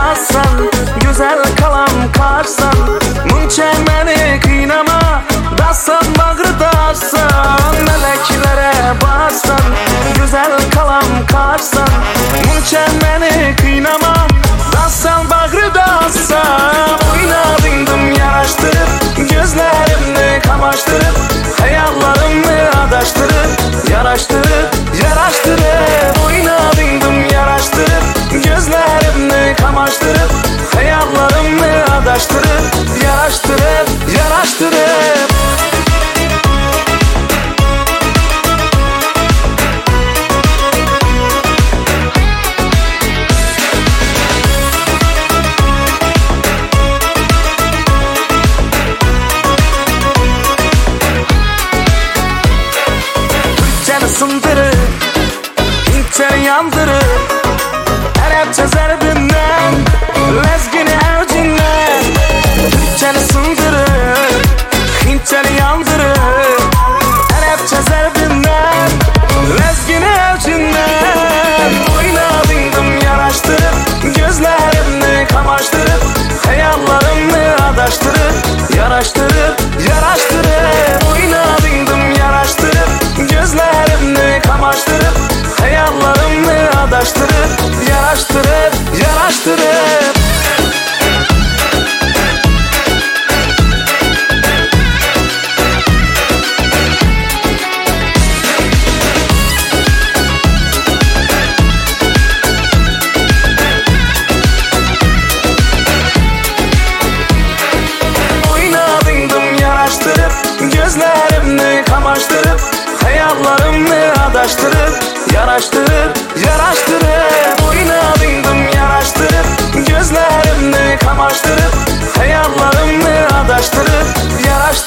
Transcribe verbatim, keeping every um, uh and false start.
bassan, güzel kalam karsan, muncha meni qiynama, dassan bag'rida assan. Meleklere bassan, güzel kalam karsan, muncha meni qiynama, dassan bag'rida assan. O'ynadingdim yarashtirib, gözlerimni kamaştırıp, hayallerimni adashtirib, yarashtirib, yarashtirib. O'ynadingdim yarashtirib, gözlerimni kamaştırıp, hayallerimni adashtirib, yarashtirib, yarashtirib. Sındırıp, interi yandırıp, Arapça zarbinden, lezgini avcinden. Türkçeni sındırıp, interi yandırıp, Arapça zarbinden, lezgini avcinden. Oynadingdim yaraştırıp, gözlerimni kamaştırıp, hayallerimni adashtirib, yarashtirib, yarashtirib. Oynadingdim yaraştırıp, gözlerimni kamaştırıp, hayallerimni adashtirib, yarashtirib, yarashtirib. Oynadingdim yaraştırıp, gözlerimni kamaştırıp, hayallerimni adashtirib, yarashtirib, yarashtirib. Oynadingdim yarashtirib, gözlerimni kamaştırıp, hayallerimni adashtirib, yarashtirib.